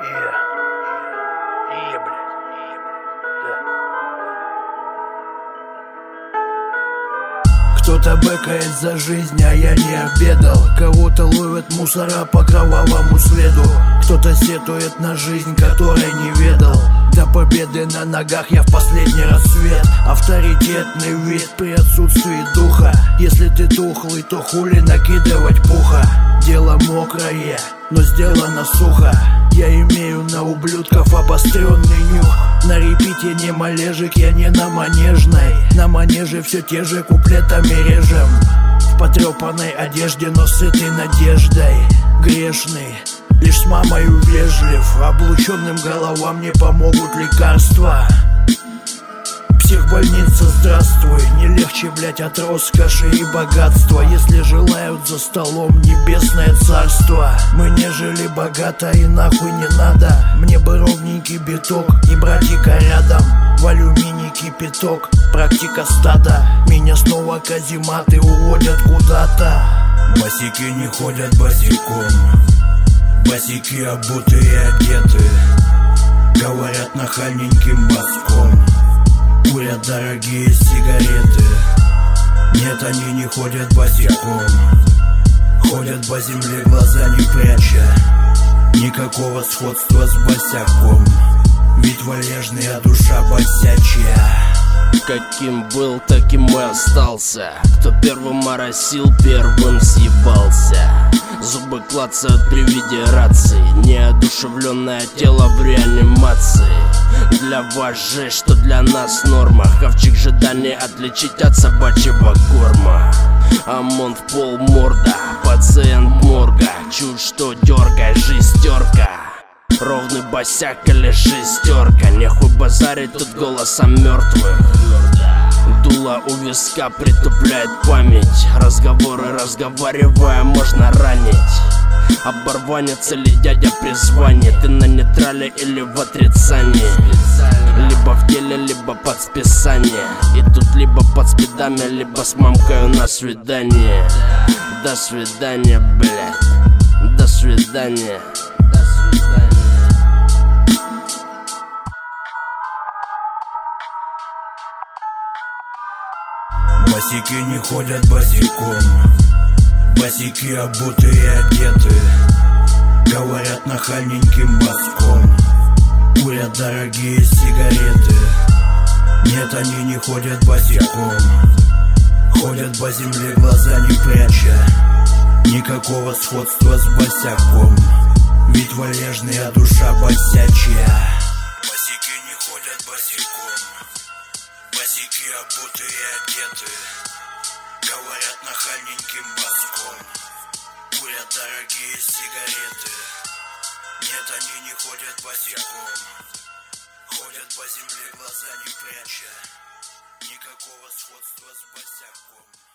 Кто-то бэкает за жизнь, а я не обедал. Кого-то ловят мусора по кровавому следу. Кто-то сетует на жизнь, которой не ведал. До победы на ногах я в последний рассвет. Авторитетный вид при отсутствии духа. Если ты тухлый, то хули накидывать пуха. Дело мокрое, но сделано сухо. Я имею на ублюдков обостренный нюх. На репите не малежик, я не на манежной. На манеже все те же куплетами режем. В потрепанной одежде, но сытый надеждой. Грешный, лишь с мамой вежлив. Облученным головам не помогут лекарства. Психбольница, здравствуй. Не легче, блять, от роскоши и богатства. Если желают за столом небесное царство. Мы не жили богато и нахуй не надо. Мне бы ровненький биток и братика рядом. В алюминий кипяток, практика стада. Меня снова казематы уводят куда-то. Босики не ходят босиком. Босики обутые, одеты. Говорят нахальненьким баском. Курят дорогие сигареты. Нет, они не ходят босиком. Ходят по земле, глаза не пряча. Никакого сходства с босяком. Вид валежный, а душа босячая. Каким был, таким и остался. Кто первым моросил, первым съебался. Зубы клацают при виде рации. Неодушевленное тело в реанимации. Для вас же, что для нас норма. Хавчик же не отличить от собачьего корма. ОМОН в пол морда, пациент морга. Чуть что дергай, жизнь терка. Ровный босяк или шестерка. Нехуй базарить тут голосом мертвых. Дуло у виска притупляет память. Разговоры разговаривая можно ранить. Оборванец или дядя при звании. Ты на нейтрале или в отрицании. Либо в деле, либо под списание. И тут либо под спидами, либо с мамкою на свидание. До свидания, блядь. До свидания. Босики не ходят босиком. Босики обутые, одеты. Говорят нахальненьким баском. Курят дорогие сигареты. Нет, они не ходят босиком. Ходят по земле, глаза не пряча. Никакого сходства с босяком. Вид валежный, а душа босячая. Босики не ходят босиком. Босики обутые, одеты. Говорят нахальненьким баском. Курят дорогие сигареты. Нет, они не ходят босиком. Ходят по земле, глаза не пряча. Никакого сходства с босяком.